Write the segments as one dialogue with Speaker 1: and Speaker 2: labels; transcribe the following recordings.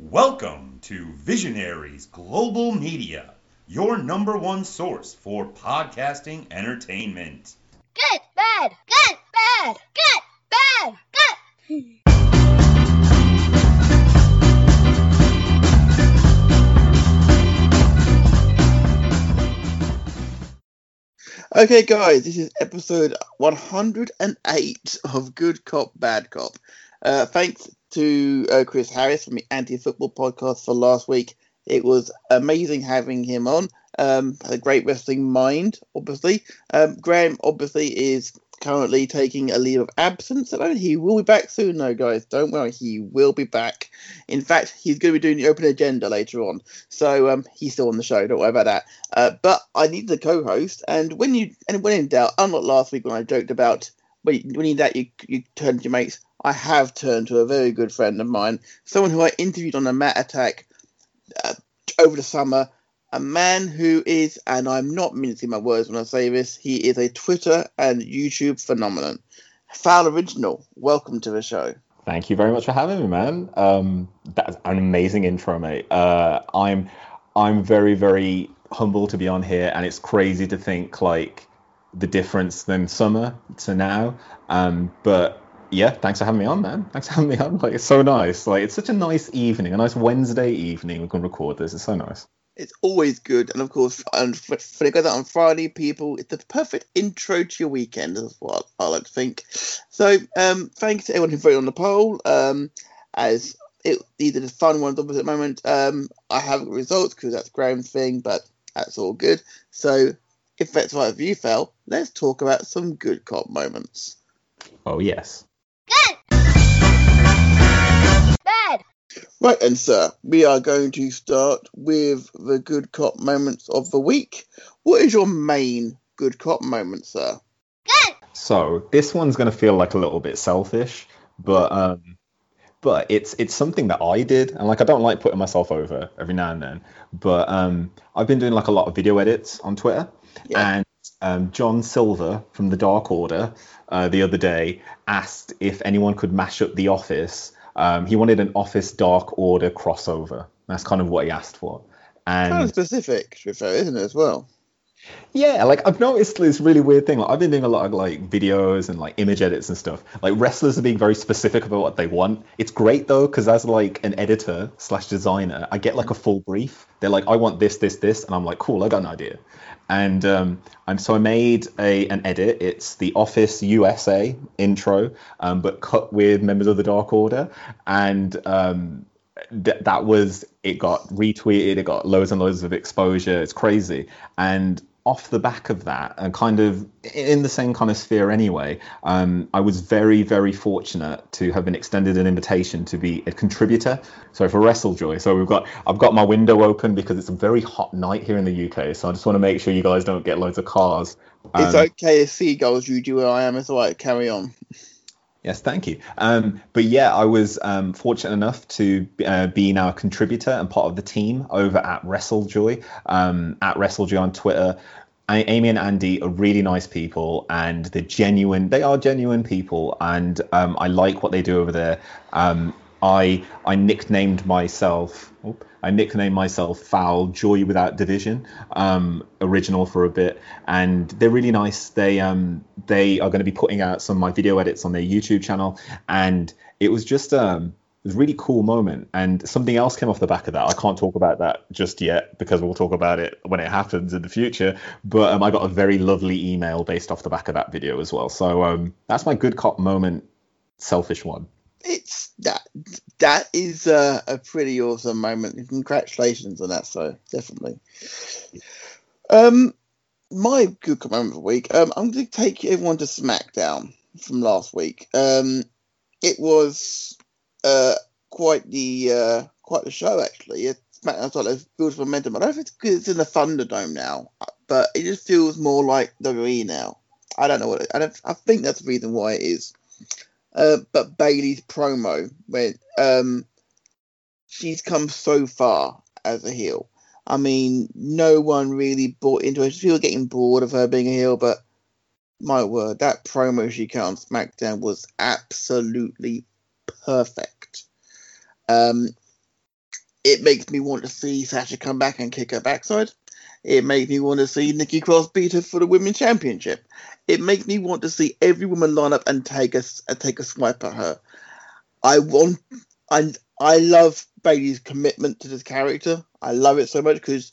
Speaker 1: Welcome to Visionaries Global Media, your number one source for podcasting entertainment.
Speaker 2: Good, bad, good, bad, good, bad, good.
Speaker 3: Okay, guys, this is episode 108 of Good Cop, Bad Cop. Thanks to Chris Harris from the Anti-Football Podcast for last week. It was amazing having him on. Had a great wrestling mind, obviously. Graham, obviously, is currently taking a leave of absence. He will be back soon, though, guys. Don't worry, he will be back. In fact, he's going to be doing the open agenda later on. So he's still on the show, don't worry about that. But I need the co-host, and when in doubt, unlike last week when I joked about when in doubt you turn to your mates, I have turned to a very good friend of mine, someone who I interviewed on a Matt Attack over the summer, a man who is, and I'm not mincing my words when I say this, he is a Twitter and YouTube phenomenon. Foul Original, welcome to the show.
Speaker 4: Thank you very much for having me, man. That's an amazing intro, mate. I'm very, very humble to be on here, and it's crazy to think like the difference than summer to now. But yeah, thanks for having me on, man. Thanks for having me on. Like, it's so nice. Like, it's such a nice evening, a nice Wednesday evening. We can record this. It's so nice.
Speaker 3: It's always good, and of course, when it goes out on Friday, people, it's the perfect intro to your weekend, is what I like to think. So, thanks to everyone who voted on the poll. As these are the fun ones, obviously, at the moment. I haven't got results because that's Graham's thing, but that's all good. So, if that's right with you, Fel, let's talk about some good cop moments.
Speaker 4: Oh, yes.
Speaker 2: Good. Bad.
Speaker 3: Right, and sir, we are going to start with the good cop moments of the week. What is your main good cop moment, sir?
Speaker 2: Good.
Speaker 4: So this one's going to feel like a little bit selfish, but it's something that I did, and like I don't like putting myself over every now and then, but I've been doing like a lot of video edits on Twitter,
Speaker 3: Yeah.
Speaker 4: and John Silver from the Dark Order the other day asked if anyone could mash up The Office. He wanted an Office Dark Order crossover. That's kind of what he asked for. And
Speaker 3: Kind of specific, to be fair, isn't it, as well?
Speaker 4: yeah, like I've noticed this really weird thing. Like I've been doing a lot of like videos and like image edits and stuff. Like wrestlers are being very specific about what they want. It's great though, because as like an editor / designer, I get like a full brief. They're like, I want this, this, this, and I'm like, cool, I got an idea. And so I made an edit. It's the Office USA intro, but cut with members of the Dark Order, and that was, it got retweeted, it got loads and loads of exposure. It's crazy. And off the back of that, and kind of in the same kind of sphere anyway, I was very, very fortunate to have been extended an invitation to be a contributor. So for WrestleJoy, so I've got my window open because it's a very hot night here in the UK. So I just want to make sure you guys don't get loads of cars.
Speaker 3: It's okay if seagulls you do where I am. It's all right, carry on.
Speaker 4: Yes, thank you. But yeah, I was fortunate enough to be now a contributor and part of the team over at WrestleJoy, on Twitter. Amy and Andy are really nice people, and they are genuine people, and I like what they do over there. I nicknamed myself Foul Joy Without Division, original for a bit, and they're really nice. They are going to be putting out some of my video edits on their YouTube channel, and it was just a really cool moment. And something else came off the back of that. I can't talk about that just yet because we'll talk about it when it happens in the future, but I got a very lovely email based off the back of that video as well. So that's my good cop moment, selfish one.
Speaker 3: It's that is a pretty awesome moment. Congratulations on that, so definitely. My good cop moment of the week. I'm going to take everyone to SmackDown from last week. It was quite the show actually. SmackDown's like it builds momentum. I don't know if it's because it's in the Thunderdome now, but it just feels more like WWE now. I don't know I think that's the reason why it is. But Bayley's promo, when she's come so far as a heel. I mean, no one really bought into her. People were getting bored of her being a heel, but my word, that promo she cut on SmackDown was absolutely perfect. It makes me want to see Sasha come back and kick her backside. It makes me want to see Nikki Cross beat her for the Women's Championship. It makes me want to see every woman line up and take a swipe at her. I love Bayley's commitment to this character. I love it so much because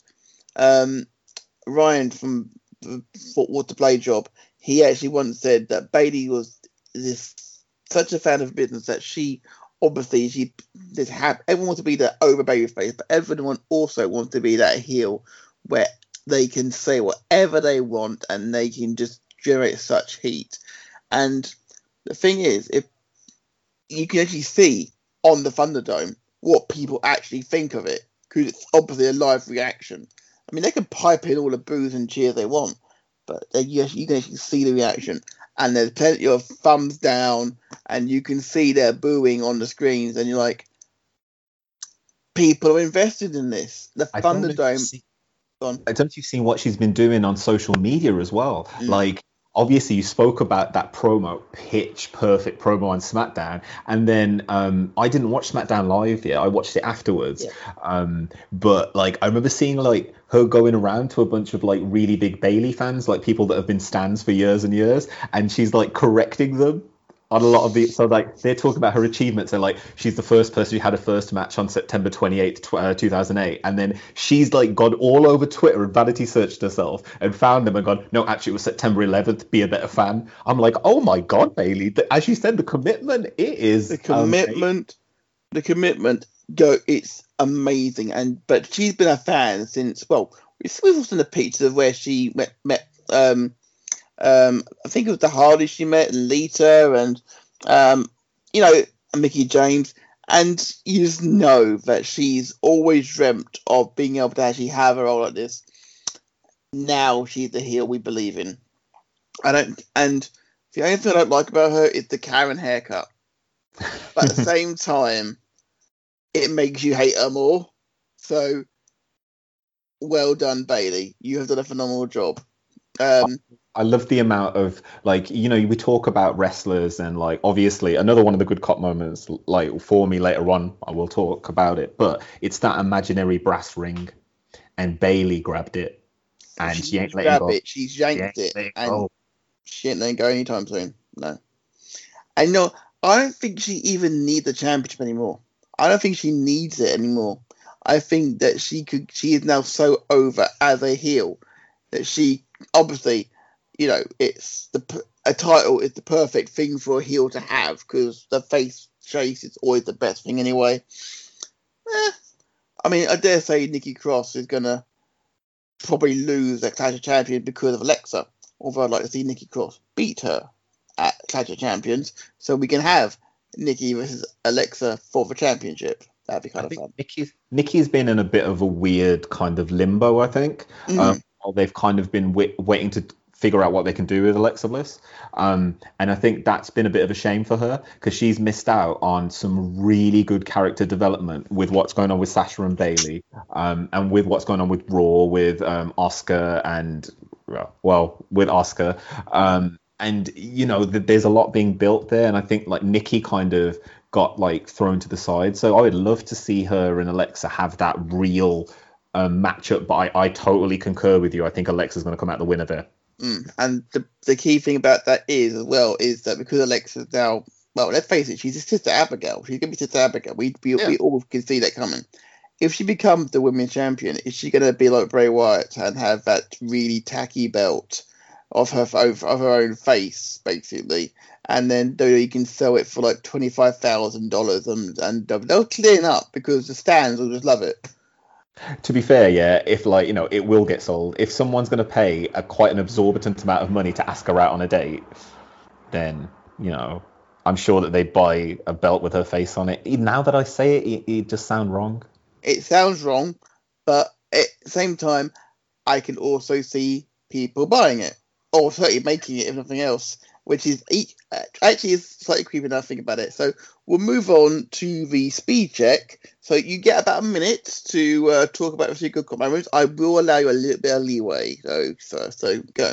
Speaker 3: Ryan from the Fort Water Play Job, he actually once said that Bayley was such a fan of business that she obviously everyone wants to be the over babyface, but everyone also wants to be that heel where they can say whatever they want and they can just generate such heat. And the thing is, if you can actually see on the Thunderdome what people actually think of it, because it's obviously a live reaction. I mean, they can pipe in all the boos and cheers they want, but you can actually see the reaction. And there's plenty of thumbs down, and you can see their booing on the screens, and you're like, people are invested in this. The Thunderdome.
Speaker 4: I don't know if you've seen what she's been doing on social media as well. Like, obviously, you spoke about that pitch perfect promo on SmackDown, and then I didn't watch SmackDown live yet. I watched it afterwards. Yeah. But like, I remember seeing like her going around to a bunch of like really big Bayley fans, like people that have been stans for years and years, and she's like correcting them on a lot of the, so like they're talking about her achievements, and like she's the first person who had a first match on September 28th, 2008, and then she's like gone all over Twitter and vanity searched herself and found them and gone, no, actually it was September 11th, be a better fan. I'm like, oh my god, Bayley, as you said, the commitment, it is
Speaker 3: the commitment it's amazing. But she's been a fan since, well, we've also seen the pictures of where she met I think it was the Hardys she met, and Lita, and Mickie James, and you just know that she's always dreamt of being able to actually have a role like this. Now she's the heel we believe in. And the only thing I don't like about her is the Karen haircut, but at the same time, it makes you hate her more. So, well done, Bayley. You have done a phenomenal job.
Speaker 4: I love the amount of, like, we talk about wrestlers, and like obviously another one of the good cop moments, like for me later on, I will talk about it, but it's that imaginary brass ring, and Bayley grabbed it, and she ain't letting go.
Speaker 3: She's yanked it, and she ain't letting go anytime soon. No, and I don't think she even needs the championship anymore. I don't think she needs it anymore. I think that she is now so over as a heel that she obviously. It's a title is the perfect thing for a heel to have, because the face chase is always the best thing anyway. I mean, I dare say Nikki Cross is going to probably lose at Clash of Champions because of Alexa, although I'd like to see Nikki Cross beat her at Clash of Champions so we can have Nikki versus Alexa for the championship. That'd be kind of fun.
Speaker 4: Nikki's been in a bit of a weird kind of limbo, I think. They've kind of been waiting to figure out what they can do with Alexa Bliss. And I think that's been a bit of a shame for her, because she's missed out on some really good character development with what's going on with Sasha and Bayley, and with what's going on with Raw, with Asuka and, with Asuka. And, there's a lot being built there. And I think like Nikki kind of got like thrown to the side. So I would love to see her and Alexa have that real matchup. But I totally concur with you. I think Alexa's going to come out the winner there.
Speaker 3: And the key thing about that is that because Alexa's now, well, let's face it, she's a Sister Abigail. She's going to be Sister Abigail. We all can see that coming. If she becomes the women's champion, is she going to be like Bray Wyatt and have that really tacky belt of her own face, basically? And then you can sell it for like $25,000 and they'll clean up because the stands will just love it.
Speaker 4: To be fair, yeah, if it will get sold. If someone's going to pay quite an exorbitant amount of money to ask her out on a date, then, I'm sure that they'd buy a belt with her face on it. Now that I say it just sounds wrong.
Speaker 3: It sounds wrong, but at the same time, I can also see people buying it, or certainly making it, if nothing else, which is actually is slightly creepy now I think about it. So we'll move on to the speed check. So you get about a minute to talk about a few good cop moments. I will allow you a little bit of leeway, so go.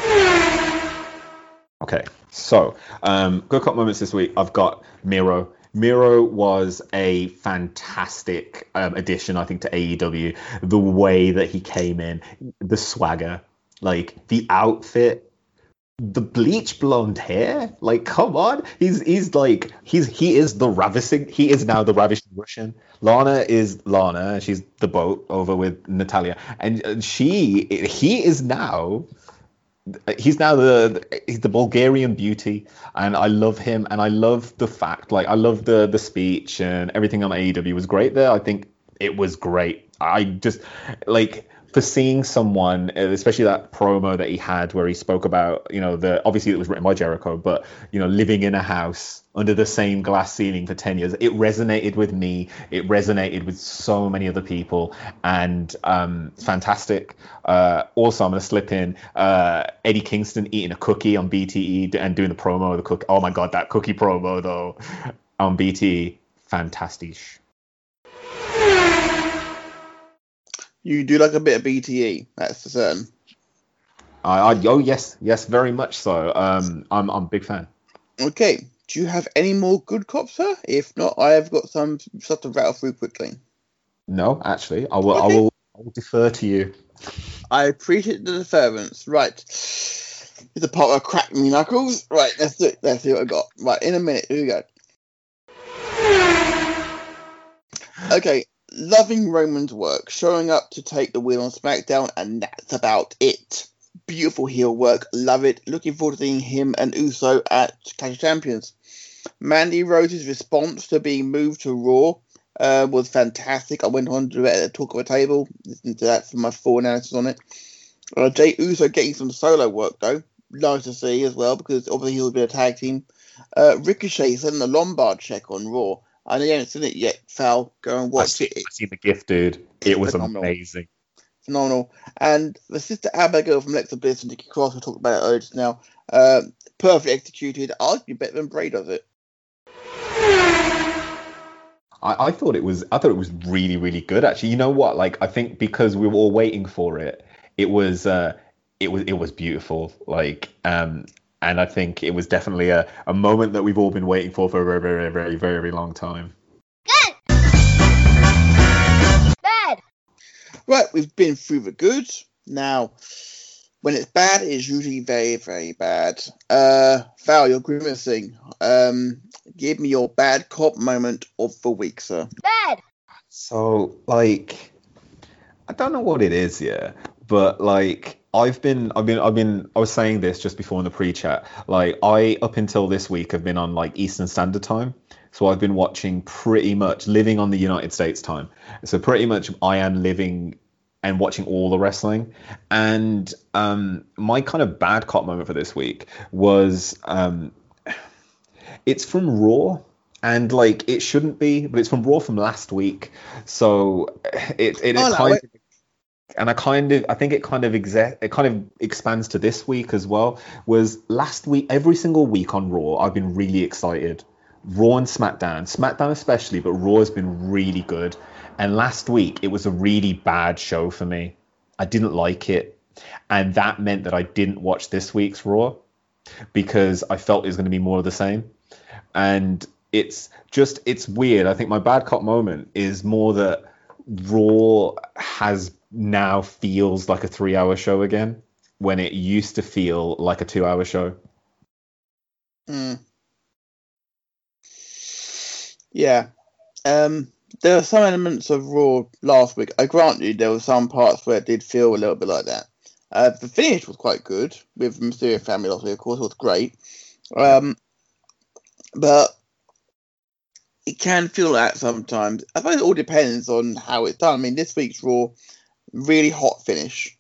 Speaker 4: Okay, so good cop moments this week. I've got Miro Miro was a fantastic addition, I think, to AEW. The way that he came in, the swagger, like the outfit, the bleach blonde hair. Like, come on, he is the ravishing. He is now the ravishing Russian. Lana is Lana. She's the boat over with Natalia, and he is now. He's the Bulgarian beauty, and I love him, and I love the fact, like, I love the speech and everything on AEW was great there. I think it was great. I just like for seeing someone, especially that promo that he had where he spoke about, obviously it was written by Jericho, but living in a house under the same glass ceiling for 10 years. It resonated with me. It resonated with so many other people, and it's fantastic. Also, I'm going to slip in Eddie Kingston eating a cookie on BTE and doing the promo of the cookie. Oh my God, that cookie promo though on BTE, fantastic.
Speaker 3: You do like a bit of BTE, that's for certain.
Speaker 4: Oh yes, very much so. I'm a big fan.
Speaker 3: Okay. Do you have any more good cops, sir? If not, I have got some stuff to rattle through quickly.
Speaker 4: No, actually, I will defer to you.
Speaker 3: I appreciate the deference. Right. It's the part where I crack me knuckles. Right, let's do it. Let's see what I got. Right, in a minute. Here we go. Okay. Loving Roman's work, showing up to take the wheel on SmackDown, and that's about it. Beautiful heel work, love it. Looking forward to seeing him and Uso at Clash of Champions. Mandy Rose's response to being moved to Raw was fantastic. I went on to it at the Talk of a Table, listened to that for my full analysis on it. Jay Uso getting some solo work though, nice to see as well, because obviously he'll be a tag team. Ricochet sending a Lombard check on Raw. I know you haven't seen it yet, Fal. Go and watch it.
Speaker 4: I seen the gift, dude. It was
Speaker 3: phenomenal.
Speaker 4: Amazing.
Speaker 3: Phenomenal. And the sister Abigail from Alexa Bliss and Nikki Cross, we talked about it earlier just now, perfectly executed. Arguably better than Bray does it.
Speaker 4: I thought it was really, really good, actually. You know what? Like, I think because we were all waiting for it, it was beautiful. Like, and I think it was definitely a moment that we've all been waiting for a very, very, very, very, very long time.
Speaker 2: Good. Bad.
Speaker 3: Right, we've been through the good. Now, when it's bad, it's usually very, very bad. Val, you're grimacing. Give me your bad cop moment of the week, sir.
Speaker 2: Bad.
Speaker 4: So, like, I don't know what it is, yeah, but like, I was saying this just before in the pre-chat. Like, up until this week, have been on like Eastern Standard Time. So I've been watching pretty much living on the United States time. So pretty much I am living and watching all the wrestling. And my kind of bad cop moment for this week was it's from Raw. And like, it shouldn't be, but it's from Raw from last week. So I think it kind of expands to this week as well. Was last week, every single week on Raw, I've been really excited. Raw and SmackDown especially, but Raw has been really good. And last week, it was a really bad show for me. I didn't like it. And that meant that I didn't watch this week's Raw because I felt it was going to be more of the same. And it's weird. I think my bad cop moment is more that Raw now feels like a 3-hour show again when it used to feel like a 2-hour show.
Speaker 3: Yeah. There were some elements of Raw last week. I grant you there were some parts where it did feel a little bit like that. The finish was quite good with the Mysterio family last week, of course. It was great. But it can feel like that sometimes. I suppose it all depends on how it's done. I mean, this week's Raw, really hot finish.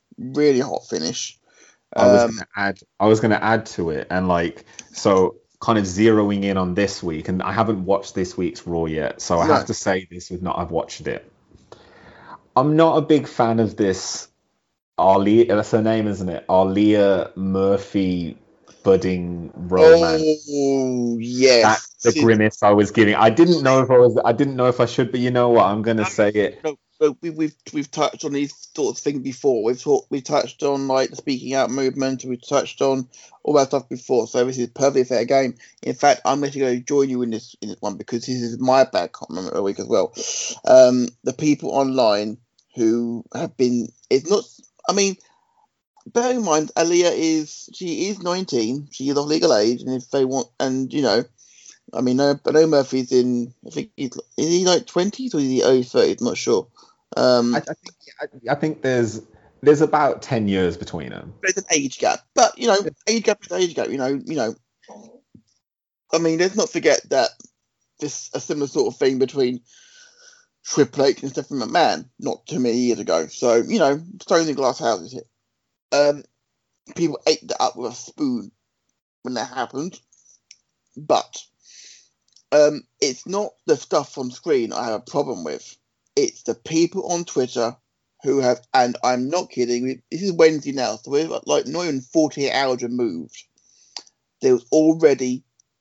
Speaker 4: I was going to add to it, and like, so kind of zeroing in on this week, and I haven't watched this week's Raw yet, so I have to say this with not I've watched it. I'm not a big fan of this Aaliyah, that's her name, isn't it? Aaliyah Murphy budding romance.
Speaker 3: Oh yes,
Speaker 4: that's the grimace I was giving. I didn't know if I should, but you know what? I'm gonna say it.
Speaker 3: No, But we've touched on these sorts of things before. We've touched on like the speaking out movement. We've touched on all that stuff before. So this is perfectly fair game. In fact, I'm going to go join you in this one because this is my bad comment of the week as well. The people online who have been. It's not. I mean, bear in mind, Aaliyah is 19. She is of legal age, and if they want, and you know. I mean, I know Murphy's in. I think is he like 20s or is he early 30s? I'm not sure.
Speaker 4: I think there's about 10 years between them.
Speaker 3: There's an age gap, but you know, age gap is age gap. You know. I mean, let's not forget that this a similar sort of thing between Triple H and Stephanie McMahon not too many years ago. So you know, stone in glass houses here. People ate that up with a spoon when that happened, but. It's not the stuff on screen I have a problem with. It's the people on Twitter who have, and I'm not kidding, this is Wednesday now, so we're like not even 48 hours removed. There was already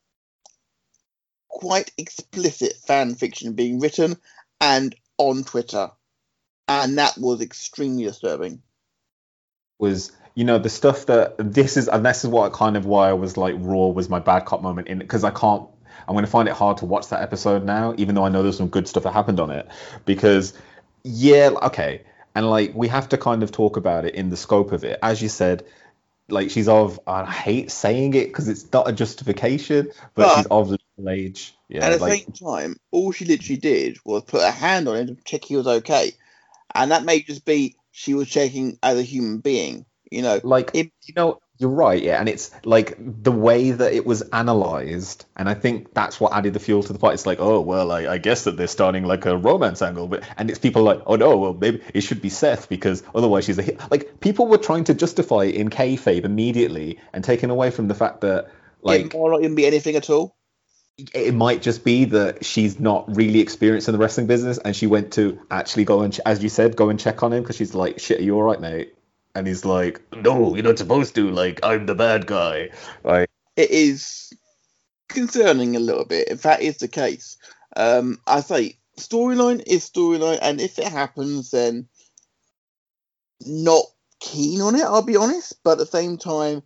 Speaker 3: quite explicit fan fiction being written and on Twitter. And that was extremely disturbing.
Speaker 4: Was, you know, the stuff that, this is what kind of why I was like, Raw was my bad cop moment in it, because I'm going to find it hard to watch that episode now, even though I know there's some good stuff that happened on it. Because, yeah, okay. And, like, we have to kind of talk about it in the scope of it. As you said, like, she's of, I hate saying it because it's not a justification, but she's of legal age. Yeah,
Speaker 3: at the same time, all she literally did was put her hand on him to check he was okay. And that may just be she was checking as a human being, you know.
Speaker 4: Like, you know, you're right, yeah, and it's like the way that it was analysed, and I think that's what added the fuel to the pot. It's like, oh, well, I guess that they're starting like a romance angle, and it's people like, oh no, well, maybe it should be Seth because otherwise she's a hit. Like, people were trying to justify it in kayfabe immediately and taking away from the fact that, like,
Speaker 3: it might not even be anything at all.
Speaker 4: It might just be that she's not really experienced in the wrestling business, and she went to actually go and, as you said, go and check on him because she's like, shit, are you all right, mate? And he's like, no, you're not supposed to. Like, I'm the bad guy. Like,
Speaker 3: it is concerning a little bit, if that is the case. I say, storyline is storyline, and if it happens, then not keen on it, I'll be honest. But at the same time,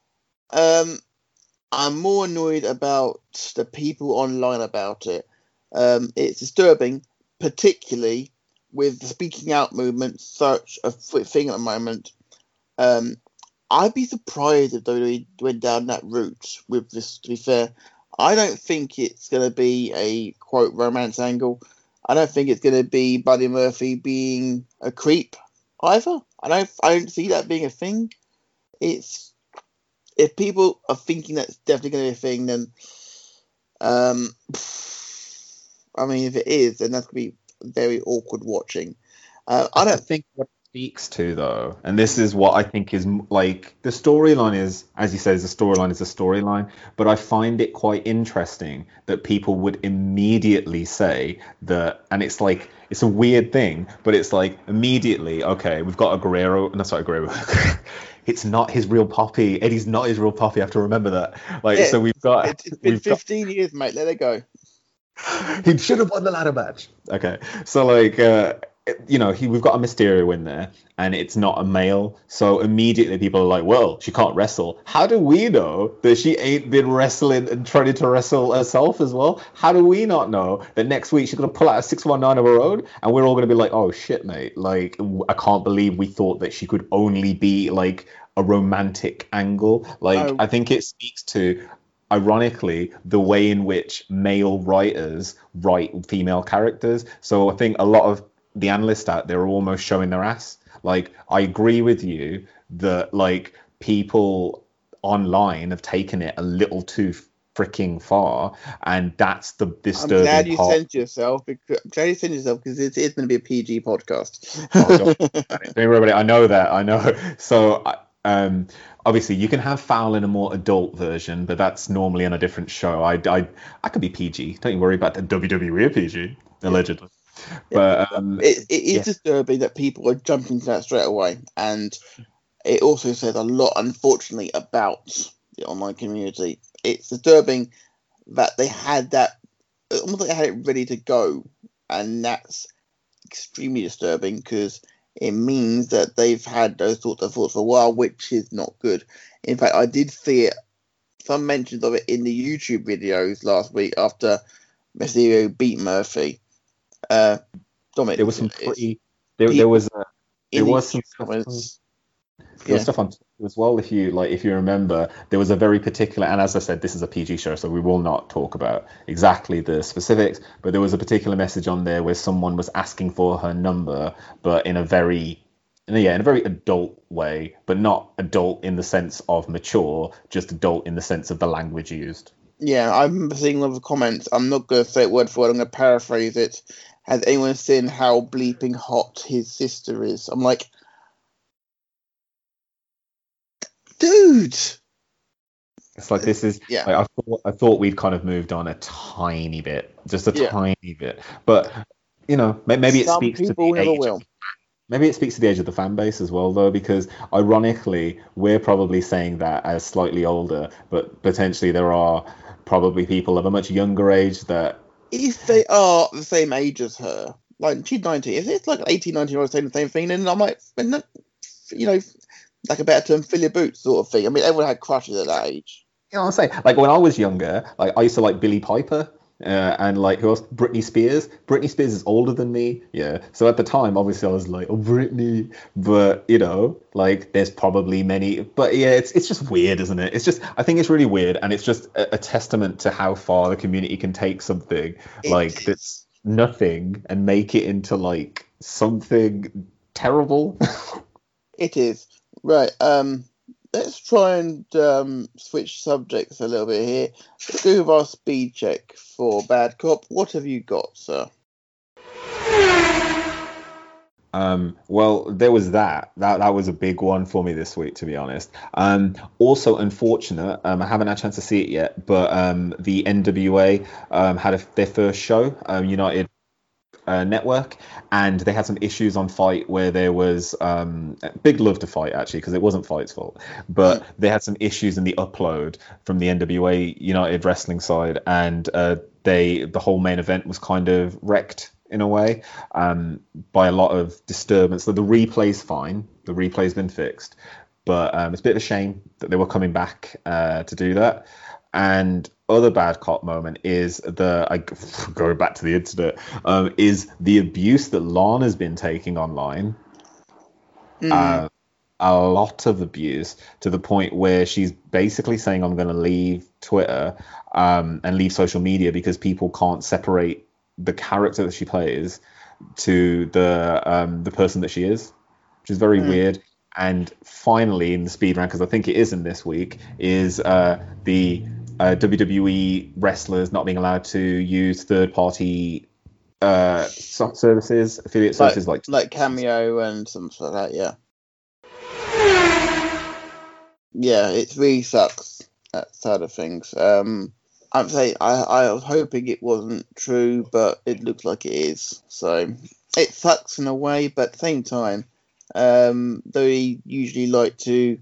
Speaker 3: I'm more annoyed about the people online about it. It's disturbing, particularly with the speaking out movement, such a thing at the moment. I'd be surprised if WWE went down that route with this, to be fair. I don't think it's going to be a, quote, romance angle. I don't think it's going to be Buddy Murphy being a creep either. I don't see that being a thing. If people are thinking that's definitely going to be a thing, then, I mean, if it is, then that's going to be very awkward watching. I don't
Speaker 4: think what it speaks to, though, and this is what I think is, like, the storyline is, as you say, the storyline is a storyline, but I find it quite interesting that people would immediately say that, and it's like, it's a weird thing, but it's like, immediately, okay, we've got a Guerrero, no, sorry, Guerrero, it's not his real Poppy, Eddie's not his real Poppy, I have to remember that. Like, yeah, so we've got...
Speaker 3: It's been 15 years, mate, let it go.
Speaker 4: He should have won the ladder match. Okay, so, like, you know, we've got a Mysterio in there, and it's not a male, so immediately people are like, well, she can't wrestle. How do we know that she ain't been wrestling and trying to wrestle herself as well? How do we not know that next week she's going to pull out a 619 of her own, and we're all going to be like, oh, shit, mate, like, I can't believe we thought that she could only be, like, a romantic angle. Like, I think it speaks to... ironically, the way in which male writers write female characters. So I think a lot of the analysts out there are almost showing their ass. Like, I agree with you that, like, people online have taken it a little too freaking far, and that's the disturbing
Speaker 3: I'm glad you
Speaker 4: part.
Speaker 3: Sent yourself because it is going to be a PG podcast.
Speaker 4: Don't worry about it. I know that. I know. So, obviously, you can have foul in a more adult version, but that's normally on a different show. I could be PG. Don't you worry about the WWE PG, allegedly. But
Speaker 3: it is disturbing that people are jumping to that straight away, and it also says a lot, unfortunately, about the online community. It's disturbing that they had that, almost like they had it ready to go, and that's extremely disturbing because it means that they've had those sorts of thoughts for a while, which is not good. In fact, I did see it, some mentions of it in the YouTube videos last week after Mysterio beat Murphy. Dominic,
Speaker 4: There was some pretty. There was some
Speaker 3: comments.
Speaker 4: There was stuff on Twitter as well. If you remember, there was a very particular, and as I said, this is a PG show, so we will not talk about exactly the specifics. But there was a particular message on there where someone was asking for her number, but in a very adult way, but not adult in the sense of mature, just adult in the sense of the language used.
Speaker 3: Yeah, I remember seeing a lot of comments. I'm not going to say it word for word. I'm going to paraphrase it. Has anyone seen how bleeping hot his sister is? I'm like, dude.
Speaker 4: It's like this is.
Speaker 3: Yeah.
Speaker 4: Like, I thought we'd kind of moved on a tiny bit, just a tiny bit. But maybe it speaks to the age. Maybe it speaks to the age of the fan base as well, though, because ironically, we're probably saying that as slightly older, but potentially there are probably people of a much younger age that.
Speaker 3: If they are the same age as her, like she's 19, if it's like an 18, 19-year-old saying the same thing, then I'm like, like a better term, fill your boots sort of thing. I mean, everyone had crushes at that age.
Speaker 4: You know what I'm saying? Like when I was younger, like I used to like Billie Piper. And like who else? Britney Spears. Britney Spears is older than me. Yeah. So at the time, obviously, I was like, oh, Britney. But like there's probably many. But yeah, it's just weird, isn't it? It's just I think it's really weird, and it's just a testament to how far the community can take something that's nothing and make it into like something terrible.
Speaker 3: It is right. Let's try and switch subjects a little bit here. Let's go with our speed check for Bad Cop. What have you got, sir?
Speaker 4: Well, there was that was a big one for me this week, to be honest. Also unfortunate, I haven't had a chance to see it yet, but the NWA had their first show, United Network, and they had some issues on Fight where there was big love to Fight actually, because it wasn't Fight's fault, but they had some issues in the upload from the NWA United Wrestling side, and the whole main event was kind of wrecked in a way by a lot of disturbance. So the replay's fine, the replay's been fixed, but it's a bit of a shame that they were coming back to do that. And other Bad Cop moment is going back to the internet, is the abuse that Lana's been taking online. A lot of abuse, to the point where she's basically saying, I'm going to leave Twitter and leave social media because people can't separate the character that she plays to the person that she is, which is very weird. And finally, in the speed round, because I think it is in this week, is the WWE wrestlers not being allowed to use third-party services, affiliate services
Speaker 3: like Cameo and something like that. Yeah, it really sucks, that side of things. I'm saying I was hoping it wasn't true, but it looks like it is. So it sucks in a way, but at the same time, they usually like to.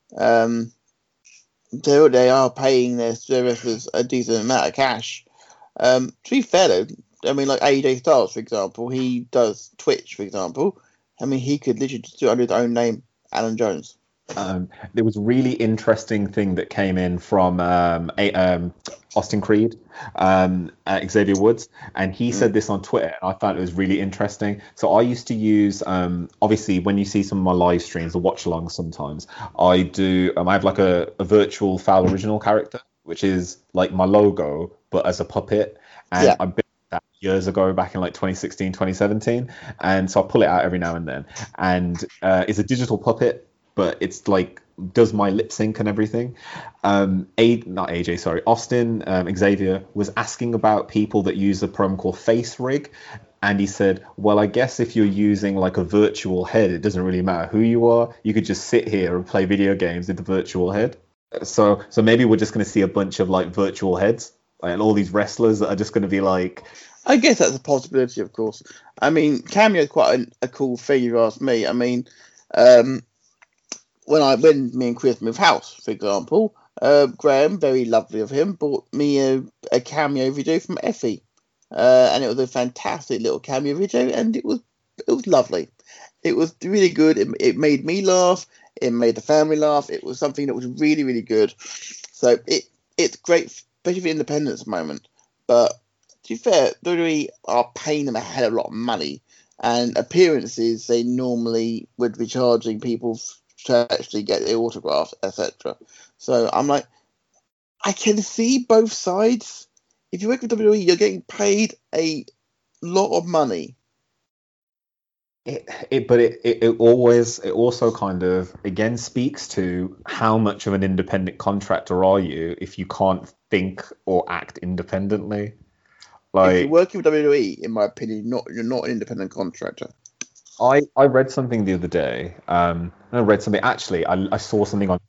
Speaker 3: They are paying their wrestlers a decent amount of cash. To be fair though, I mean, like AJ Styles, for example, he does Twitch, for example. I mean, he could literally just do it under his own name, Alan Jones.
Speaker 4: There was a really interesting thing that came in from Austin Creed, Xavier Woods, and he said this on Twitter, and I found it was really interesting. So I used to use, obviously, when you see some of my live streams, the watch-alongs sometimes, I have like a virtual Foul Original character, which is like my logo, but as a puppet, and I built that years ago, back in like 2016, 2017, and so I pull it out every now and then, and it's a digital puppet, but it's like does my lip sync and everything. Austin Xavier was asking about people that use a program called Face Rig, and he said, well, I guess if you're using like a virtual head, it doesn't really matter who you are. You could just sit here and play video games with the virtual head. So maybe we're just going to see a bunch of like virtual heads, and all these wrestlers that are just going to be like.
Speaker 3: I guess that's a possibility, of course. I mean, Cameo is quite a cool thing, if you ask me. I mean, when me and Chris moved house, for example, Graham, very lovely of him, bought me a Cameo video from Effie. And it was a fantastic little Cameo video, and it was lovely. It was really good. It made me laugh. It made the family laugh. It was something that was really, really good. So it's great, especially for the independence moment. But to be fair, WWE are paying them a hell of a lot of money. And appearances, they normally would be charging people to actually get their autographs, etc. So I'm like, I can see both sides. If you work with WWE, you're getting paid a lot of money.
Speaker 4: It also kind of again speaks to how much of an independent contractor are you if you can't think or act independently.
Speaker 3: If you're working with WWE, in my opinion, you're not an independent contractor.
Speaker 4: I read something the other day. I saw something on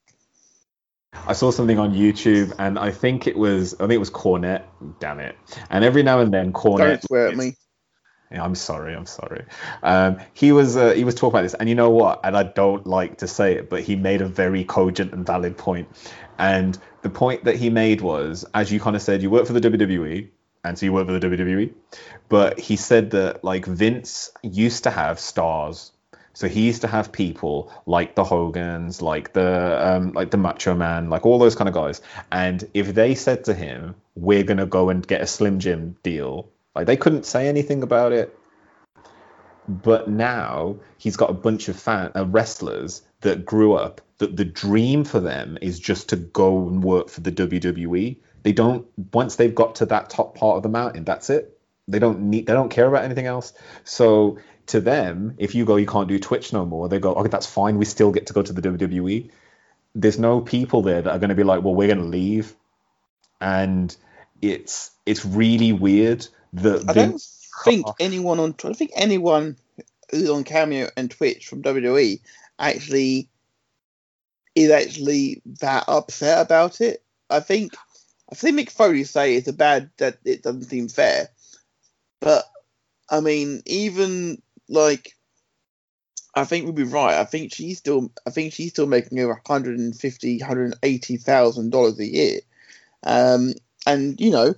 Speaker 4: YouTube, and I think it was Cornette. Damn it! And every now and then Cornette.
Speaker 3: Don't swear at me.
Speaker 4: Yeah, I'm sorry. He was talking about this, and you know what? And I don't like to say it, but he made a very cogent and valid point. And the point that he made was, as you kind of said, you work for the WWE, and so you work for the WWE. But he said that like Vince used to have stars. So he used to have people like the Hogans, like the Macho Man, like all those kind of guys. And if they said to him, "We're gonna go and get a Slim Jim deal," like they couldn't say anything about it. But now he's got a bunch of wrestlers that grew up that the dream for them is just to go and work for the WWE. They don't, once they've got to that top part of the mountain, that's it. They don't care about anything else. So to them, if you go, you can't do Twitch no more, they go, okay, that's fine. We still get to go to the WWE. There's no people there that are going to be like, well, we're going to leave. And it's really weird that
Speaker 3: I don't think anyone who's on Cameo and Twitch from WWE is actually that upset about it. I've seen Mick Foley say that it doesn't seem fair, but I mean, even like, I think we'd be right. I think she's still making over $150,000, $180,000 a year, and you know,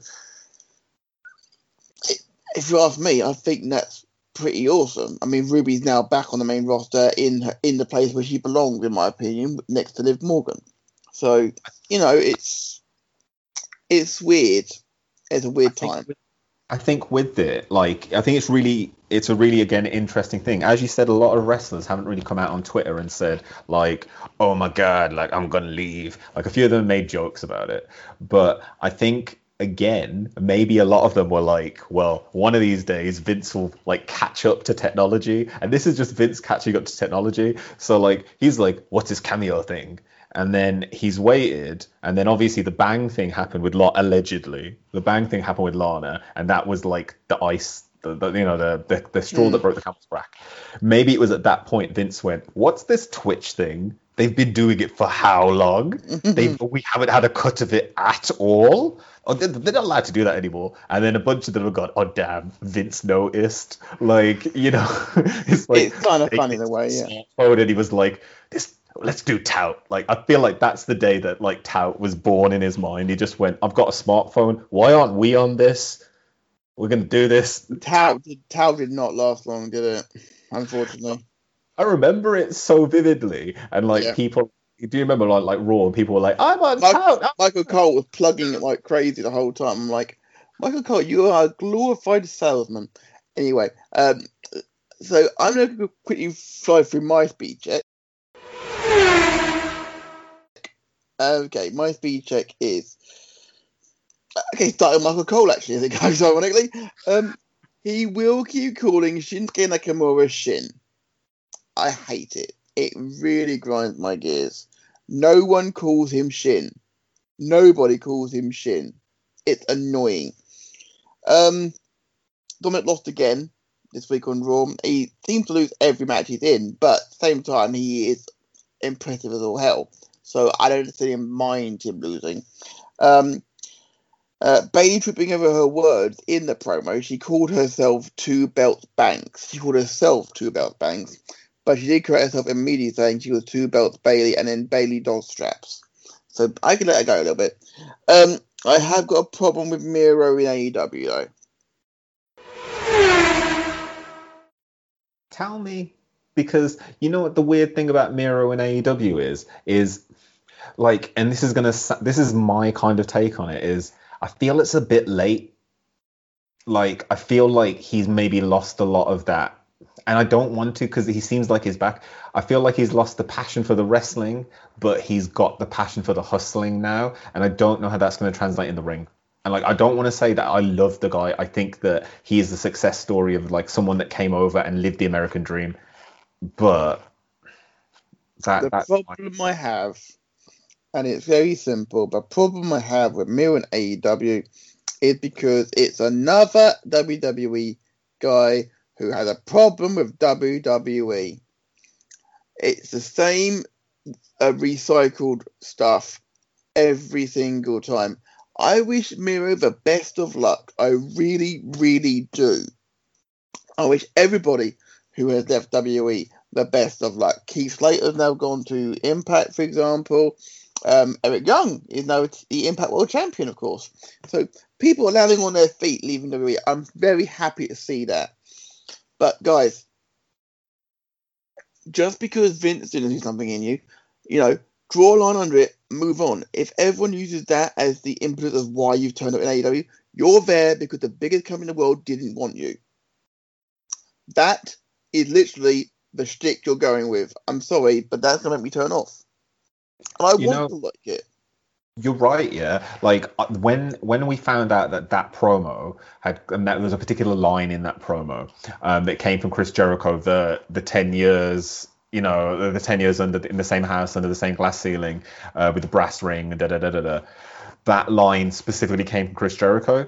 Speaker 3: if you ask me, I think that's pretty awesome. I mean, Ruby's now back on the main roster in the place where she belongs, in my opinion, next to Liv Morgan. So, you know, it's weird. It's a weird time.
Speaker 4: I think with it, like, I think it's a really, again, interesting thing. As you said, a lot of wrestlers haven't really come out on Twitter and said, like, oh my God, like, I'm going to leave. Like, a few of them made jokes about it. But I think, again, maybe a lot of them were like, well, one of these days Vince will like catch up to technology, and this is just Vince catching up to technology. So like he's like, what's his Cameo thing? And then he's waited, and then obviously the Bang thing happened with allegedly the Bang thing happened with Lana, and that was like the ice, the straw that broke the camel's back. Maybe it was at that point Vince went, what's this Twitch thing? They've been doing it for how long? We haven't had a cut of it at all. Oh, they're not allowed to do that anymore. And then a bunch of them have gone, oh damn, Vince noticed. Like, you know, it's like
Speaker 3: it's kind of funny in a way, yeah.
Speaker 4: And he was like, let's do Tout. Like, I feel like that's the day that like Tout was born in his mind. He just went, I've got a smartphone. Why aren't we on this? We're gonna do this.
Speaker 3: Tout did not last long, did it? Unfortunately.
Speaker 4: I remember it so vividly, and like people. Do you remember like Raw? People were like, "I'm on Tout."
Speaker 3: Michael Cole was plugging it like crazy the whole time. I'm like, Michael Cole, you are a glorified salesman. Anyway, so I'm going to quickly fly through my speed check. Okay, my speed check is starting Michael Cole actually as it goes, ironically. He will keep calling Shinsuke Nakamura Shin. I hate it. It really grinds my gears. No one calls him Shin. Nobody calls him Shin. It's annoying. Dominic lost again this week on Raw. He seems to lose every match he's in, but at the same time, he is impressive as all hell. So I don't see him mind him losing. Bayley tripping over her words in the promo. She called herself Two Belts Banks. But she did correct herself immediately, saying she was Two Belts Bayley and then Bayley dog straps. So I can let her go a little bit. I have got a problem with Miro in AEW though.
Speaker 4: Tell me, because you know what the weird thing about Miro and AEW is like, and this is my kind of take on it, is I feel it's a bit late. Like, I feel like he's maybe lost a lot of that, and I don't want to, because he seems like he's back. I feel like he's lost the passion for the wrestling, but he's got the passion for the hustling now, and I don't know how that's going to translate in the ring. And like, I don't want to say that I love the guy. I think that he is the success story of like someone that came over and lived the American dream. But
Speaker 3: the problem I have, and it's very simple, the problem I have with Miro and AEW is because it's another WWE guy who has a problem with WWE. It's the same recycled stuff every single time. I wish Miro the best of luck. I really, really do. I wish everybody who has left WWE the best of luck. Keith Slater's now gone to Impact, for example. Eric Young is now the Impact World Champion, of course. So people are landing on their feet, leaving WWE. I'm very happy to see that. But guys, just because Vince didn't do something in you, draw a line under it, move on. If everyone uses that as the impetus of why you've turned up in AEW, you're there because the biggest company in the world didn't want you. That is literally the shtick you're going with. I'm sorry, but that's going to make me turn off. And I want to like it.
Speaker 4: You're right, yeah. Like, when we found out that promo had, and that there was a particular line in that promo that came from Chris Jericho, the 10 years, the 10 years in the same house under the same glass ceiling with the brass ring, that line specifically came from Chris Jericho.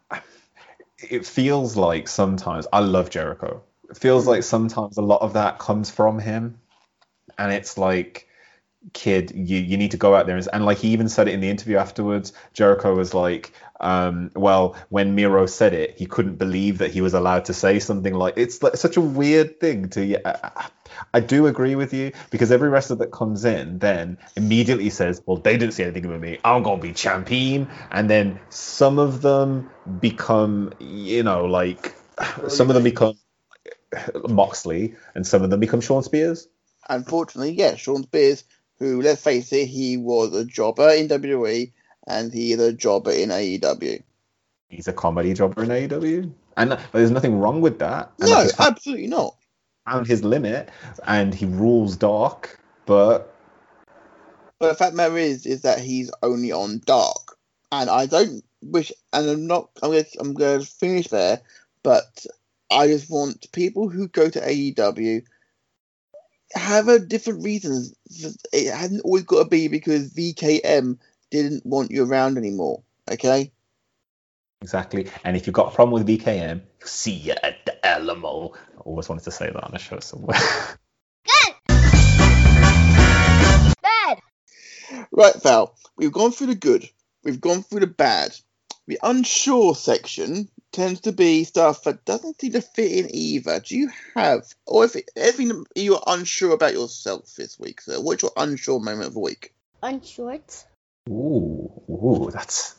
Speaker 4: It feels like sometimes, I love Jericho. It feels like sometimes a lot of that comes from him, and it's like, kid, you need to go out there, and like he even said it in the interview afterwards. Jericho was like, well, when Miro said it, he couldn't believe that he was allowed to say something like, it's like such a weird thing to. I do agree with you, because every wrestler that comes in then immediately says, well, they didn't see anything with me, I'm gonna be champion, and then some of them become, some of them become Moxley, and some of them become Shawn Spears.
Speaker 3: Unfortunately, yeah, Shawn Spears, who, let's face it, he was a jobber in WWE, and he is a jobber in AEW.
Speaker 4: He's a comedy jobber in AEW, and there's nothing wrong with that. And
Speaker 3: no, absolutely not.
Speaker 4: Found his limit, and he rules Dark, but
Speaker 3: the fact of the matter is that he's only on Dark, and I don't wish, and I'm going to finish there, but I just want people who go to AEW have a different reasons. It hasn't always got to be because VKM didn't want you around anymore, okay?
Speaker 4: Exactly. And if you've got a problem with VKM, see you at the Alamo. I always wanted to say that on a show somewhere.
Speaker 2: Good. Bad.
Speaker 3: Right, Val. We've gone through the good. We've gone through the bad. The unsure section tends to be stuff that doesn't seem to fit in either. Do you have, or if anything you're unsure about yourself this week, sir? What's your unsure moment of the week?
Speaker 2: Unshort.
Speaker 4: Ooh, that's.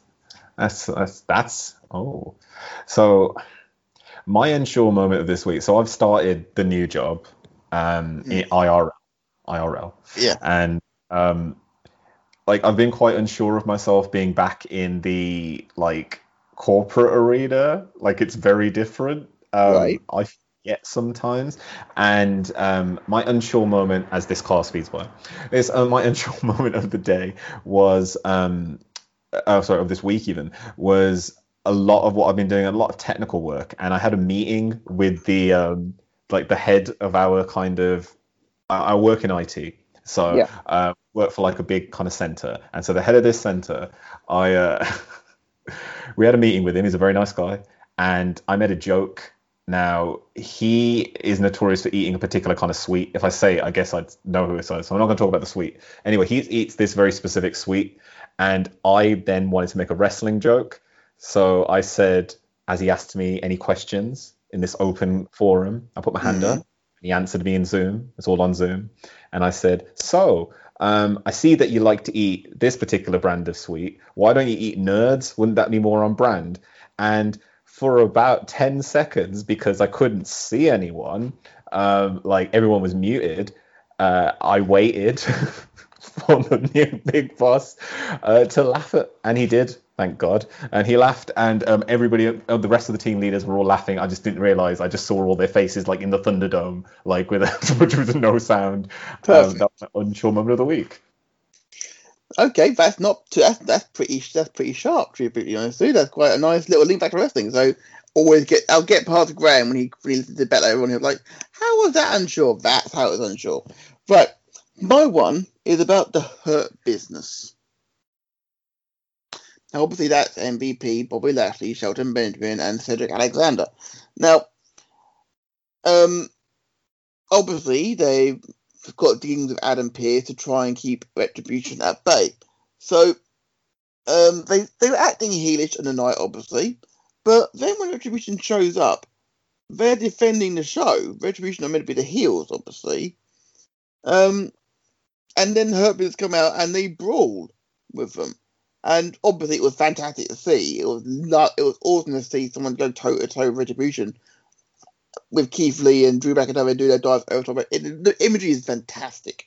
Speaker 4: Oh, so my unsure moment of this week. So I've started the new job, in IRL.
Speaker 3: Yeah.
Speaker 4: And like I've been quite unsure of myself being back in the like corporate arena. Like it's very different.
Speaker 3: Right.
Speaker 4: I forget sometimes. And my unsure moment, as this car speeds by, is my unsure moment of the day was of this week even, was a lot of what I've been doing, a lot of technical work. And I had a meeting with the like the head of our kind of, I work in IT. So
Speaker 3: yeah.
Speaker 4: Work for like a big kind of center. And so the head of this center, we had a meeting with him. He's a very nice guy. And I made a joke. Now, he is notorious for eating a particular kind of sweet. If I say it, I guess I'd know who it is. So I'm not going to talk about the sweet. Anyway, he eats this very specific sweet. And I then wanted to make a wrestling joke. So I said, as he asked me any questions in this open forum, I put my hand up. He answered me in Zoom. It's all on Zoom. And I said, so I see that you like to eat this particular brand of sweet. Why don't you eat Nerds? Wouldn't that be more on brand? And for about 10 seconds, because I couldn't see anyone, like everyone was muted. I waited for the new big boss to laugh at, and he did. Thank God. And he laughed, and everybody, the rest of the team leaders were all laughing. I just didn't realize. I just saw all their faces like in the Thunderdome, like with which was no sound. That was my unsure moment of the week.
Speaker 3: Okay, that's pretty sharp. To be honest, that's quite a nice little link back to wrestling. So I'll get past Graham when he listens to bet everyone. He'll be like, how was that unsure? That's how it was unsure. Right, my one is about the Hurt Business. Now, obviously, that's MVP, Bobby Lashley, Shelton Benjamin, and Cedric Alexander. Now, obviously, they've got dealings with Adam Pearce to try and keep Retribution at bay. So, they were acting heelish on the night, obviously, but then when Retribution shows up, they're defending the show. Retribution are meant to be the heels, obviously. And then Hurt Business come out and they brawl with them. And obviously, it was fantastic to see. It was awesome to see someone go toe-to-toe with Retribution with Keith Lee and Drew McIntyre do their dives over top. The imagery is fantastic.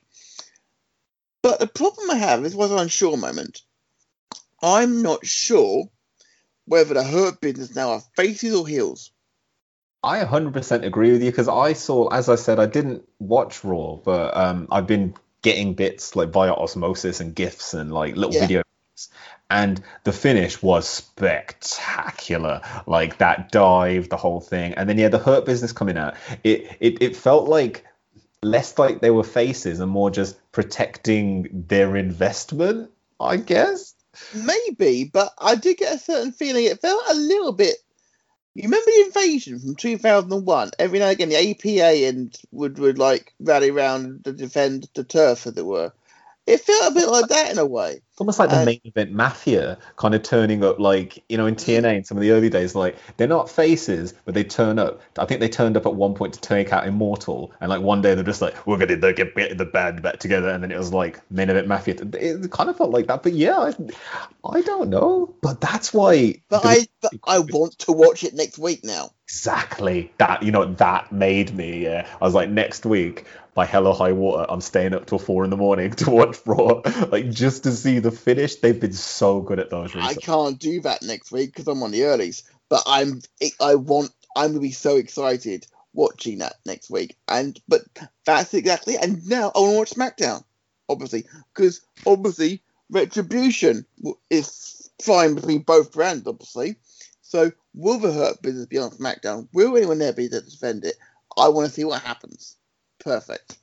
Speaker 3: But the problem I have, this was an unsure moment. I'm not sure whether the Hurt Business now are faces or heels.
Speaker 4: I 100% agree with you because I saw, as I said, I didn't watch Raw, but I've been getting bits like via osmosis and GIFs and like little videos. And the finish was spectacular, like that dive, the whole thing. And then the Hurt Business coming out, it felt like less like they were faces and more just protecting their investment, I guess.
Speaker 3: Maybe, but I did get a certain feeling. It felt a little bit. You remember the Invasion from 2001? Every now and again, the APA would like rally around to defend the turf, as it were. It felt a bit like that in a way.
Speaker 4: It's almost like the main event mafia kind of turning up, like, you know, in TNA in some of the early days, like they're not faces, but they turn up. I think they turned up at one point to take out Immortal, and like one day they're just like, we're gonna get the band back together, and then it was like main event mafia. It kind of felt like that, but yeah, I don't know, but that's why.
Speaker 3: But I want to watch it next week now.
Speaker 4: Exactly. That made me. I was like, next week, by hell or high water, I'm staying up till 4 a.m. to watch Raw, like just to see the finish. They've been so good at those recently.
Speaker 3: I can't do that next week because I'm on the earlies, but I'm gonna be so excited watching that next week. But that's exactly. And now I want to watch SmackDown, obviously, because obviously Retribution is fine between both brands, obviously. So will the Hurt Business be on SmackDown? Will anyone there be to defend it? I want to see what happens. Perfect.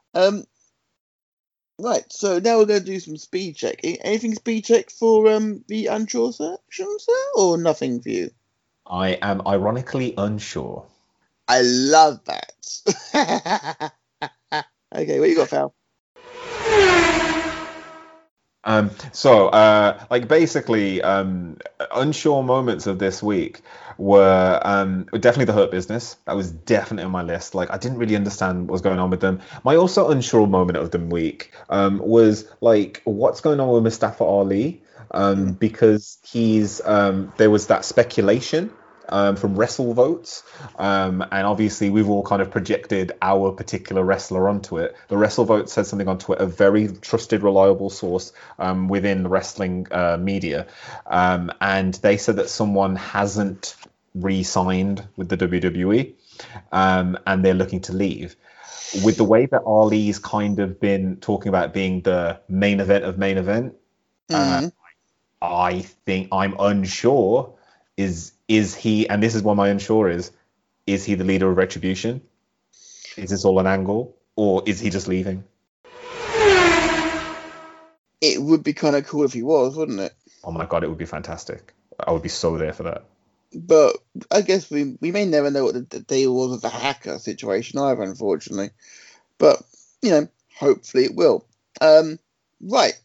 Speaker 3: Right, so now we're going to do some speed check. Anything speed check for the unsure section, sir, or nothing for you?
Speaker 4: I am ironically unsure.
Speaker 3: I love that. Okay, what you got, Fal?
Speaker 4: Basically, unsure moments of this week were definitely the Hurt Business. That was definitely on my list. Like, I didn't really understand what was going on with them. My also unsure moment of the week was like, what's going on with Mustafa Ali? Because he's there was that speculation from WrestleVotes, and obviously we've all kind of projected our particular wrestler onto it. The WrestleVotes said something on Twitter, a very trusted, reliable source within the wrestling media, and they said that someone hasn't re-signed with the WWE, and they're looking to leave. With the way that Ali's kind of been talking about being the main event of main event, I think I'm unsure. Is he, and this is what my unsure is he the leader of Retribution? Is this all an angle? Or is he just leaving?
Speaker 3: It would be kind of cool if he was, wouldn't it?
Speaker 4: Oh my God, it would be fantastic. I would be so there for that.
Speaker 3: But I guess we may never know what the deal was with the hacker situation either, unfortunately. But, you know, hopefully it will. Right.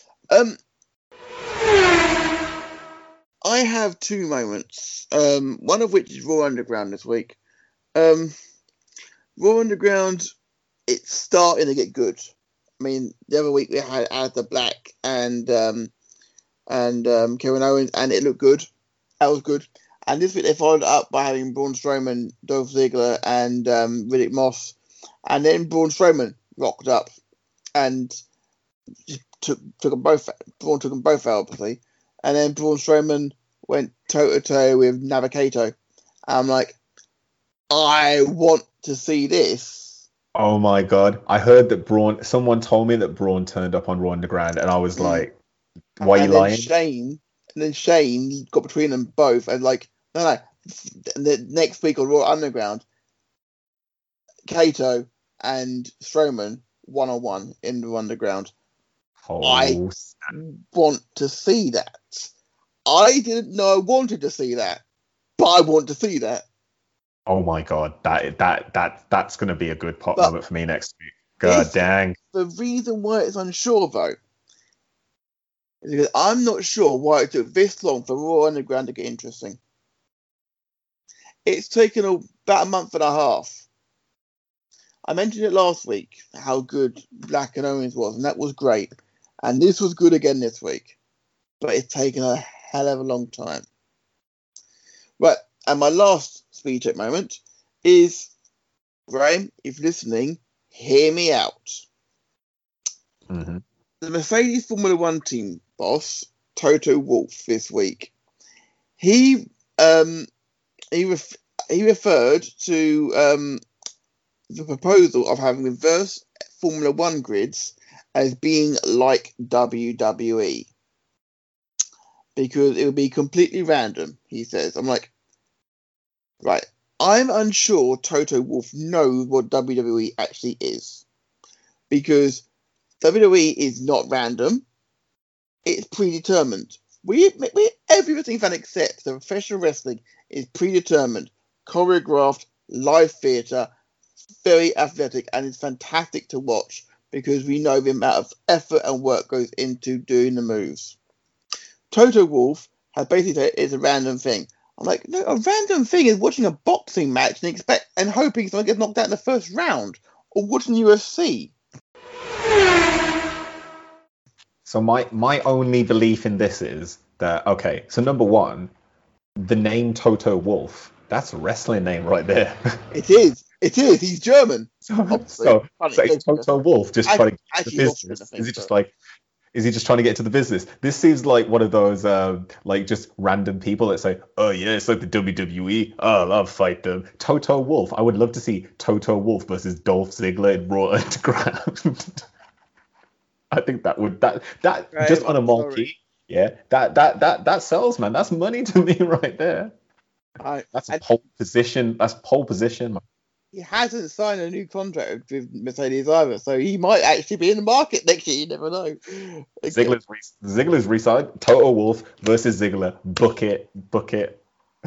Speaker 3: I have two moments, one of which is Raw Underground this week. Raw Underground, it's starting to get good. I mean, the other week we had Aleister Black and Kevin Owens, and it looked good. That was good. And this week they followed up by having Braun Strowman, Dolph Ziggler, and Riddick Moss. And then Braun Strowman rocked up and took them both. Braun took them both out, obviously. And then Braun Strowman went toe-to-toe with Navigato. I'm like, I want to see this.
Speaker 4: Oh my God. I heard that someone told me that Braun turned up on Raw Underground, and I was like, why are you lying? And then Shane got between them both, and like, no. And the next week on Raw Underground, Kato and Strowman 1-on-1 in the Underground. I want to see that. I didn't know I wanted to see that, but I want to see that. Oh my God, that's going to be a good pop moment for me next week. God dang.
Speaker 3: The reason why it's unsure, though, is because I'm not sure why it took this long for Raw Underground to get interesting. It's taken about a month and a half. I mentioned it last week, how good Black and Owens was, and that was great. And this was good again this week. But it's taken a hell of a long time. Right, and my last speed check moment is, Graham, if listening, hear me out.
Speaker 4: Mm-hmm.
Speaker 3: The Mercedes Formula One team boss, Toto Wolff, this week, he referred to the proposal of having reverse Formula One grids as being like WWE. Because it would be completely random, he says. I'm like, right, I'm unsure Toto Wolff knows what WWE actually is. Because WWE is not random. It's predetermined. Every wrestling fan accepts that professional wrestling is predetermined, choreographed, live theatre, very athletic, and it's fantastic to watch because we know the amount of effort and work goes into doing the moves. Toto Wolff has basically said it's a random thing. I'm like, no, a random thing is watching a boxing match and hoping someone gets knocked out in the first round, or watching UFC.
Speaker 4: So my only belief in this is that, okay, so number one, the name Toto Wolff, that's a wrestling name right there.
Speaker 3: It is. He's German.
Speaker 4: So it's Toto Wolff just trying to get to the business. Is he just trying to get to the business? This seems like one of those just random people that say, oh yeah, it's like the WWE. Oh, I'll fight them. Toto Wolff. I would love to see Toto Wolff versus Dolph Ziggler in Raw Underground. I think that right, just on a marquee, yeah, that sells, man. That's money to me right there. That's pole position. That's pole position.
Speaker 3: He hasn't signed a new contract with Mercedes either, so he might actually be in the market next year. You never know.
Speaker 4: Ziggler's re-signed. Toto Wolff versus Ziggler. Book it.
Speaker 2: Good.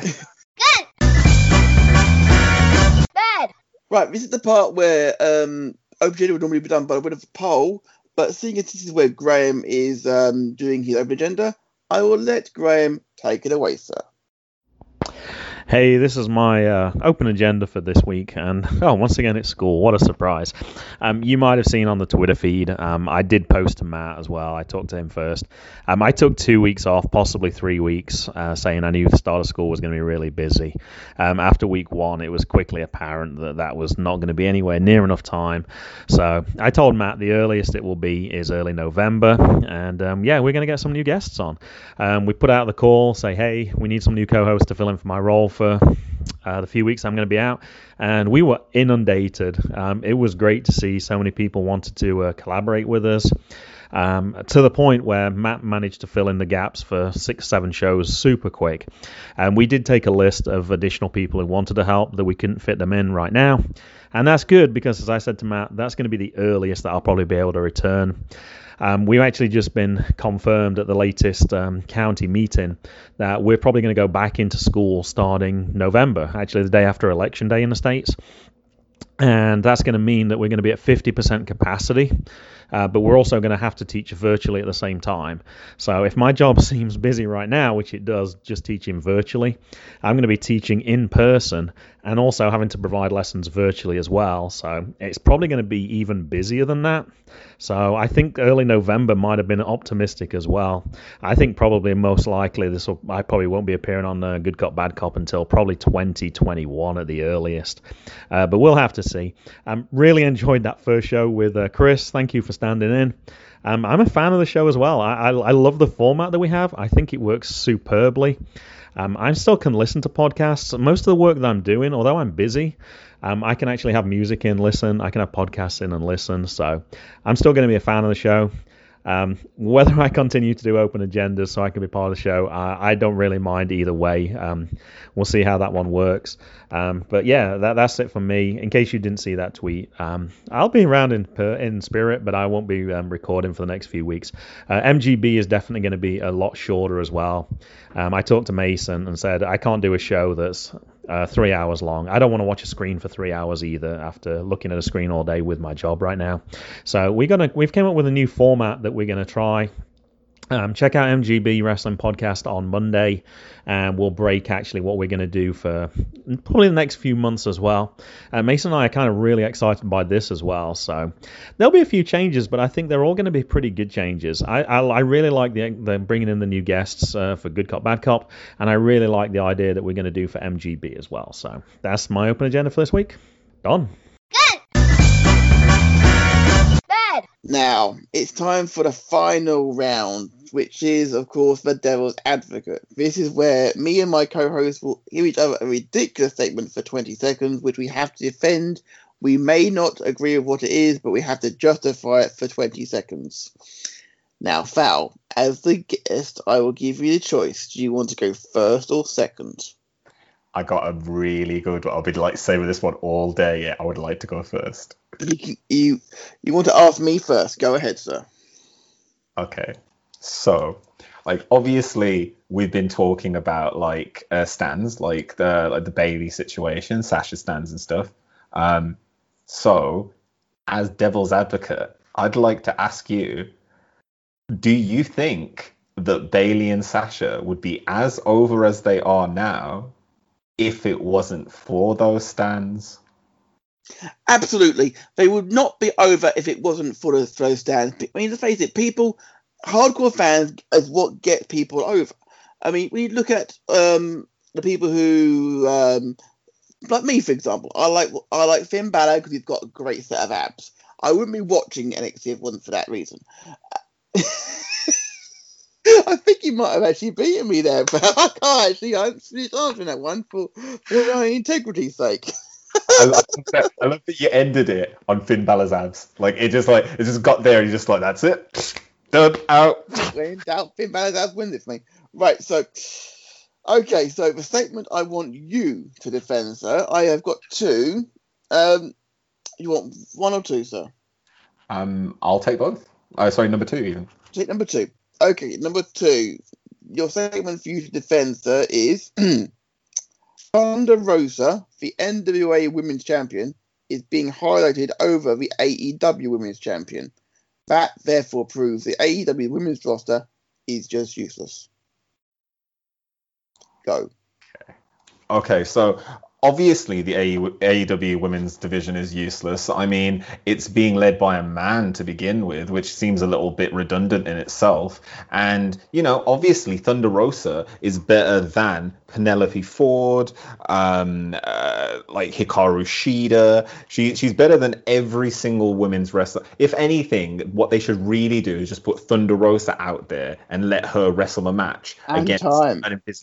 Speaker 2: Bad.
Speaker 3: Right, this is the part where Open would normally be done by a bit of a poll, but seeing as this is where Graham is doing his Open Agenda, I will let Graham take it away, sir.
Speaker 5: Hey, this is my open agenda for this week, and once again it's school. What a surprise. You might have seen on the Twitter feed, I did post to Matt as well. I talked to him first. I took 2 weeks off, possibly 3 weeks, saying I knew the start of school was going to be really busy. After week 1, it was quickly apparent that was not going to be anywhere near enough time. So I told Matt the earliest it will be is early November, and we're going to get some new guests on. We put out the call, say, hey, we need some new co-hosts to fill in for my role for the few weeks I'm going to be out, and we were inundated. It was great to see so many people wanted to collaborate with us, to the point where Matt managed to fill in the gaps for 6-7 shows super quick. And we did take a list of additional people who wanted to help that we couldn't fit them in right now, and that's good because, as I said to Matt, that's going to be the earliest that I'll probably be able to return. We've actually just been confirmed at the latest county meeting that we're probably going to go back into school starting November, actually the day after Election Day in the States. And that's going to mean that we're going to be at 50% capacity but we're also going to have to teach virtually at the same time. So if my job seems busy right now, which it does, just teaching virtually, I'm going to be teaching in person and also having to provide lessons virtually as well. So it's probably going to be even busier than that. So I think early November might have been optimistic as well. I think probably most likely I probably won't be appearing on Good Cop Bad Cop until probably 2021 at the earliest. But we'll have to see. Really enjoyed that first show with Chris. Thank you for standing in. I'm a fan of the show as well. I love the format that we have. I think it works superbly. I still can listen to podcasts. Most of the work that I'm doing, although I'm busy, I can actually have music in, listen. I can have podcasts in and listen. So I'm still going to be a fan of the show. Whether I continue to do open agendas so I can be part of the show, I don't really mind either way. We'll see how that one works. But yeah, that's it for me. In case you didn't see that tweet, I'll be around in spirit, but I won't be recording for the next few weeks. MGB is definitely going to be a lot shorter as well. I talked to Mason and said I can't do a show that's 3 hours long. I don't want to watch a screen for 3 hours either after looking at a screen all day with my job right now. So we've came up with a new format that we're going to try. Check out MGB Wrestling Podcast on Monday, and we'll break actually what we're going to do for probably the next few months as well. Mason and I are kind of really excited by this as well, so there'll be a few changes, but I think they're all going to be pretty good changes. I really like the bringing in the new guests for Good Cop Bad Cop, and I really like the idea that we're going to do for MGB as well. So that's my open agenda for this week. Done.
Speaker 2: Bad.
Speaker 3: Now, it's time for the final round, which is, of course, the Devil's Advocate. This is where me and my co-host will give each other a ridiculous statement for 20 seconds, which we have to defend. We may not agree with what it is, but we have to justify it for 20 seconds. Now, Fal, as the guest, I will give you the choice. Do you want to go first or second?
Speaker 4: I got a really good one. I'll be like saving this one all day. Yeah, I would like to go first.
Speaker 3: You want to ask me first? Go ahead, sir.
Speaker 4: Okay. So, like, obviously, we've been talking about like stands, like the Bailey situation, Sasha stands and stuff. So, as Devil's Advocate, I'd like to ask you: do you think that Bailey and Sasha would be as over as they are now if it wasn't for those stands?
Speaker 3: Absolutely. They would not be over if it wasn't for those stands. I mean, let's face it, hardcore fans is what gets people over. I mean, we look at the people who, like me, for example. I like Finn Balor because he's got a great set of abs. I wouldn't be watching NXT if it wasn't for that reason. I think you might have actually beaten me there, but I can't actually answer that one for my integrity's sake.
Speaker 4: I love that you ended it on Finn Balor's abs. Like it just got there and you're just like, that's it. Done, out.
Speaker 3: When in doubt, Finn Balor's abs win this thing. Right, so the statement I want you to defend, sir. I have got two. You want one or two, sir?
Speaker 4: I'll take both. Sorry, number two even.
Speaker 3: Take number two. Okay, number two. Your statement for you to defend, sir, is Thunder Rosa, the NWA Women's Champion, is being highlighted over the AEW Women's Champion. That, therefore, proves the AEW Women's roster is just useless. Go.
Speaker 4: Okay, so obviously the AEW women's division is useless. I mean, it's being led by a man to begin with, which seems a little bit redundant in itself. And, you know, obviously Thunder Rosa is better than Penelope Ford, like Hikaru Shida. She's better than every single women's wrestler. If anything, what they should really do is just put Thunder Rosa out there and let her wrestle a match against an invisible.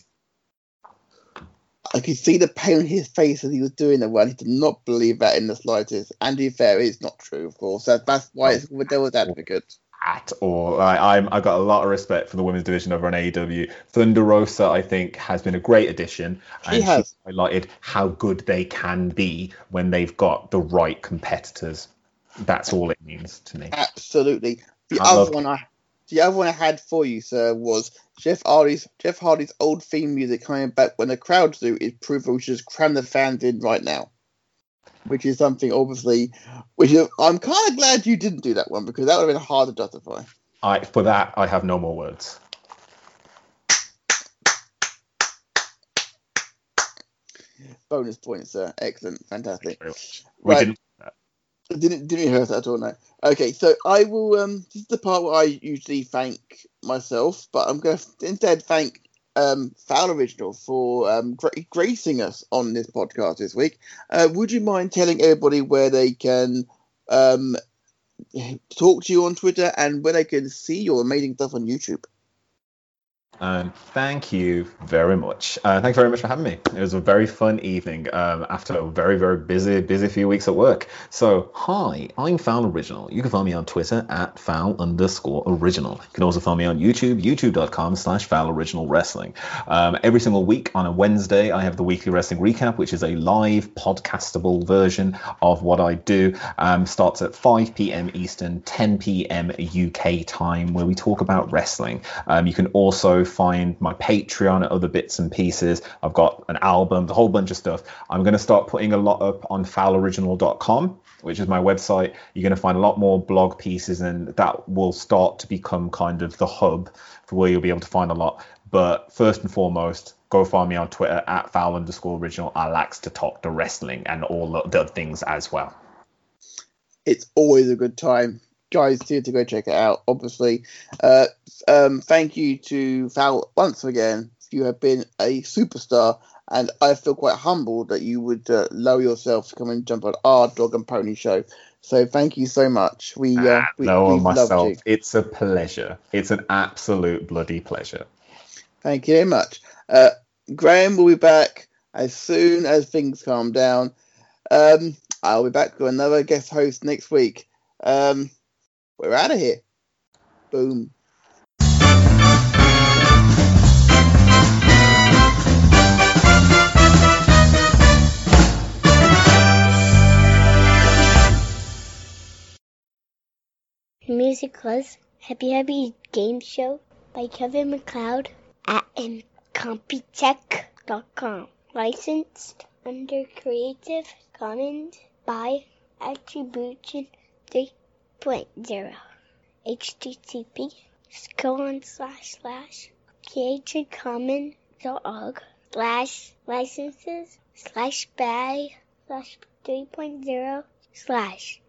Speaker 3: I could see the pain on his face as he was doing the one. He did not believe that in the slightest. Andy Fair is not true, of course. That's why it's the Devil's Advocate.
Speaker 4: At all. I've got a lot of respect for the women's division over on AEW. Thunder Rosa, I think, has been a great addition. She's highlighted how good they can be when they've got the right competitors. That's all it means to me.
Speaker 3: Absolutely. The other one I had for you, sir, was Jeff Hardy's old theme music coming back when the crowds do is proof we should just cram the fans in right now. which is something obviously, I'm kind of glad you didn't do that one because that would have been hard to justify.
Speaker 4: For that, I have no more words.
Speaker 3: Bonus points, sir. Excellent, fantastic.
Speaker 4: We
Speaker 3: Right.
Speaker 4: didn't.
Speaker 3: Didn't rehearse that at all, no. Okay, so I will. This is the part where I usually thank myself, but I'm going to instead thank Foul Original for gracing us on this podcast this week. Would you mind telling everybody where they can talk to you on Twitter and where they can see your amazing stuff on YouTube?
Speaker 4: Thank you very much. Thanks very much for having me. It was a very fun evening after a very, very busy few weeks at work. So, hi, I'm Foul Original. You can find me on Twitter at Foul_Original. You can also find me on YouTube, youtube.com/FoulOriginalWrestling. Every single week on a Wednesday, I have the Weekly Wrestling Recap, which is a live podcastable version of what I do. Starts at 5 p.m. Eastern, 10 p.m. UK time, where we talk about wrestling. You can also find my Patreon and other bits and pieces. I've got an album, a whole bunch of stuff. I'm going to start putting a lot up on fouloriginal.com, which is my website. You're going to find a lot more blog pieces, and that will start to become kind of the hub for where you'll be able to find a lot. But first and foremost, go find me on Twitter at foul_original. I likes to talk to wrestling and all the other things as well.
Speaker 3: It's always a good time. Guys, need to go check it out, obviously. Thank you to Foul once again. You have been a superstar, and I feel quite humbled that you would lower yourself to come and jump on our Dog and Pony show. So thank you so much. We
Speaker 4: lower myself.
Speaker 3: loved you.
Speaker 4: It's a pleasure. It's an absolute bloody pleasure.
Speaker 3: Thank you very much. Graham will be back as soon as things calm down. I'll be back with another guest host next week. We're out of here. Boom.
Speaker 2: The music was Happy Happy Game Show by Kevin MacLeod at Incompetech.com. Licensed under Creative Commons by Attribution 3.0. http://creativecommons.org/licenses/by/3.0/